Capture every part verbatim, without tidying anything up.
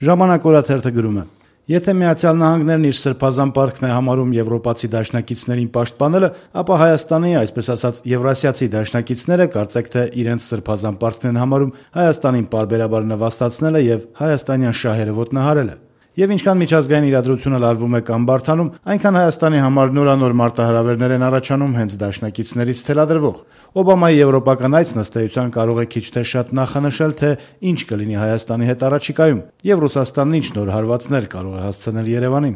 Ժամանակ օրաթերթը գրում է. Եթե Միացյալ Նահանգներն իր սրբազան պարտքն է համարում եվրոպացի դաշնակիցներին պաշտպանելը, ապա Հայաստանի, այսպես ասած, եվրասիացի դաշնակիցները կարծեք թե իրենց սրբազան պարտքն են համարում Հայաստանին պարբերաբար նվաստացնելը եւ հայաստանյան շահերը ոտնահարելը։ Եվ ինչքան միջազգային իրադրությունը լարվում է կամ բարդանում, այնքան Հայաստանի համար նորանոր մարտահրավերներ են առաջանում հենց դաշնակիցներից թելադրվող։ Օբամայի եվրոպական այցն ըստ էության կարող է քիչ թե շատ նախանշել, թե ինչ կլինի Հայաստանի հետ առաջիկայում, եւ Ռուսաստանն ինչ նոր հարվածներ կարող է հասցնել Երևանին։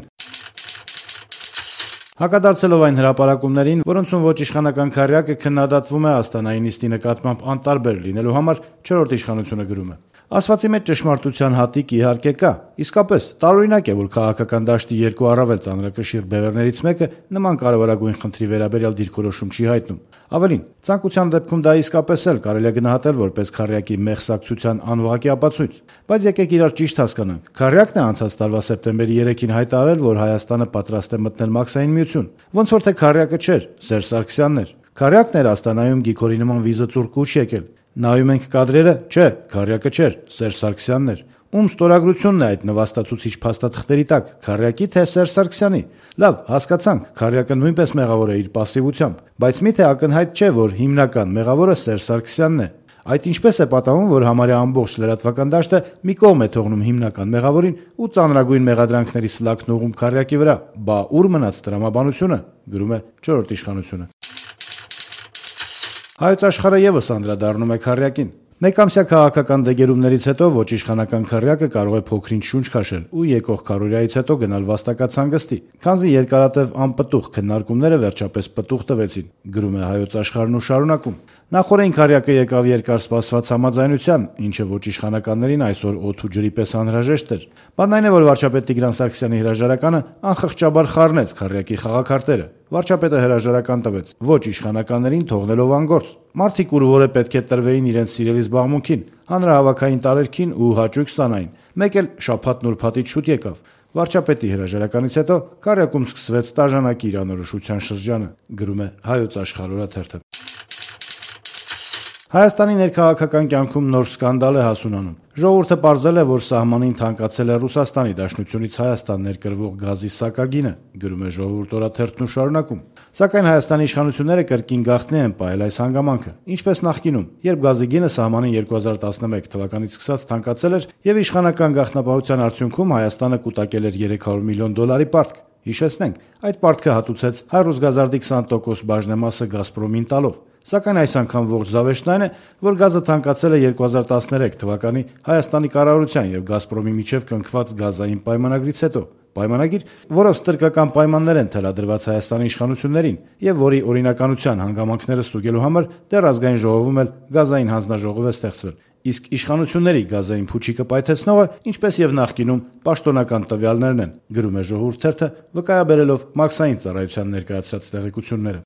Հակադարձելով այն հրապարակումներին, որոնցում ոչ իշխանական քառյակը քննադատվում է Աստանայի նիստի նկատմամբ անտարբեր լինելու համար, չորրորդ իշխանությունը գրում է. Ասվածի մեջ ճշմարտության հատիկ իհարկե կա, իսկապես տարօրինակ է, որ քաղաքական դաշտի երկու առավել ծանրակշիռ բևեռներից մեկը նման կարևորագույն խնդրի վերաբերյալ դիրքորոշում չի հայտնում։ Ավելին, ցանկության դեպքում դա իսկապես էլ կարելի է գնահատել որպես քառյակի մեղսակցության անուղղակի ապացույց։ Բայց եկեք իրար ճիշտ հասկանանք, քառյակն է անցած տարվա սեպտեմբերի երեքին հայտարարել, որ Հայաստանը պատրաստ է մտնել Մաքսային միություն, ոնց որ թե քառյակը չէր, Սերժ Սարգսյանն էր։ Քառյակն էր Աստանայում Գիգորի նման վիզը ծուրկ ուշ եկել։ Նայում ենք կադրերը, չէ, քառյակը չէր, Սերժ Սարգսյանն էր։ Ում ստորագրությունն է այդ նվաստացուցիչ փաստաթղթերի տակ, քառյակի թե Սերժ Սարգսյանի։ Լավ, հասկացանք, քառյակը նույնպես մեղավոր է իր պասիվությամբ, բայց միթե ակնհայտ չէ, որ հիմնական մեղավորը Սերժ Սարգսյանն է։ Այդ ինչպես է պատահում, որ համարյա ամբողջ լրատվական դաշտը մի կողմ է թողնում հիմնական մեղավորին ու ծանրագույն մեղադրանքների սլաքն ուղղում քառյակի վրա։ Բա ուր մնաց տրամաբանությունը, գրում է չորրորդ իշխանությունը։ Հայոց աշխարհը եւս անդրադառնում է քառյակին։ Մեկամսյա քաղաքական դեգերումներից հետո ոչ իշխանական քառյակը կարող է փոքրինչ շունչ քաշել ու եկող քառորիայից հետո գնալ վաստակած հանգստի, քանզի երկարատև անպտուղ քննարկումները վերջապես պտուղ տվեցին, գրում է Հայոց աշխարհն ու շարունակում. Նախորդին քառյակը եկավ երկար սպասված համաձայնության, ինչը ոչ իշխանականներին այսօր օդ ու ջրի պես անհրաժեշտ էր։ Բանն այն է, որ վարչապետ Տիգրան Սարգսյանի հրաժարականը անխղճաբար խառնեց քառյակի խաղաքարտերը։ Վարչապետը հրաժարական տվեց, ոչ իշխանականներին թողնելով անգործ։ Մարդիկ ուր որը պետք է տրվեին իրենց սիրելի զբաղմունքին, հանրահավաքային տարերքին ու հաճույք ստանային։ Մեկ էլ շաբաթն ուրբաթից շուտ եկավ։ Վարչապետի հրաժարականից հետո քառյակում սկսվեց տաժանակի իրանորոշության շրջանը, գրում է Հայոց աշխարհ օրաթերթը։ Հայաստանի ներքաղաքական կյանքում նոր սկանդալ է հասունանում։ Ժողովուրդը պարզել է, որ սահմանին թանկացել է Ռուսաստանի Դաշնությունից Հայաստան ներկրվող գազի սակագինը, գրում է Ժողովուրդ օրաթերթն ու շարունակում։ Սակայն Հայաստանի իշխանությունները կրկին գաղտնի են պահել այս հանգամանքը, ինչպես նախկինում, երբ գազի գինը սահմանին երկու հազար տասնմեկ թվականից սկսած թանկացել էր եւ իշխանական գաղտնապահության արդյունքում Հայաստանը կուտակել էր երեք հարյուր միլիոն դոլարի պարտք։ Հիշեցնենք, այդ պարտքը հատուցեց Հայ-Ռուսգազարդի քսան տոկոս բաժնեմասը Գազպրոմին տալով։ Սակայն այս անգամ ողջ զավեշտն այն է, որ գազը թանկացել է երկու հազար տասներեք թվականի Հայաստանի կառավարության եւ Գազպրոմի միջև կնքված գազային պայմանագրից հետո։ Պայմանագիր, որով ստրկական պայմաններ են թելադրված Հայաստանի իշխանություններին եւ որի օրինականության հանգամանքները ստուգելու համար դեռ ազգային ժողովում էլ գազային հանձնաժողով է ստեղծվել։ Իսկ իշխանությունների գազային փուչիկը պայթեցնողը, ինչպես եւ նախկինում, պաշտոնական տվյալներն են, գրում է Ժողովուրդ թերթը, վկայաբերելով Մաքսային ծառայության ներկայացրած տեղեկությունները։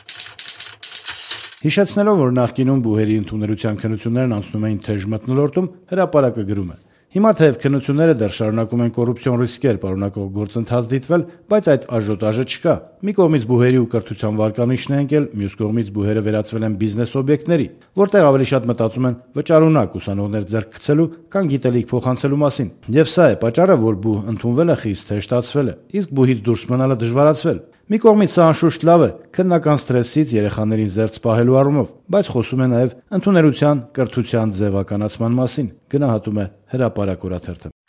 Հիշեցնելով, որ նախկինում բուհերի ընդունելության քննություններն անցնում էին թեժ մթնոլորտում, հրապարակը գրում է. Հիմա թեև քննությունները դեռ շարունակում են կոռուպցիոն ռիսկեր պարունակող գործընթաց դիտվել, բայց այդ աժոտաժը չկա։ Մի կողմից բուհերի ու կրթության վարկանիշն է ընկել, մյուս կողմից բուհերը վերածվել են բիզնես օբյեկտների, որտեղ ավելի շատ մտածում են վճարունակ ուսանողներ ձեռք գցելու կամ գիտելիք փոխանցելու մասին։ Եվ սա է պատճառը, որ բուհ ընդունվելը խիստ հեշտացվել է, իսկ բուհից դուրս մնալը դժվարացվել։ Մի կողմից սա անշուշտ լավ է, քննական սթրեսից երեխաներին զերծ պահելու առումով, բայց խոսում է նաև ընդունելության, կրթության ձևականացման մասին, գնահատում է Հրապարակ օրաթերթը։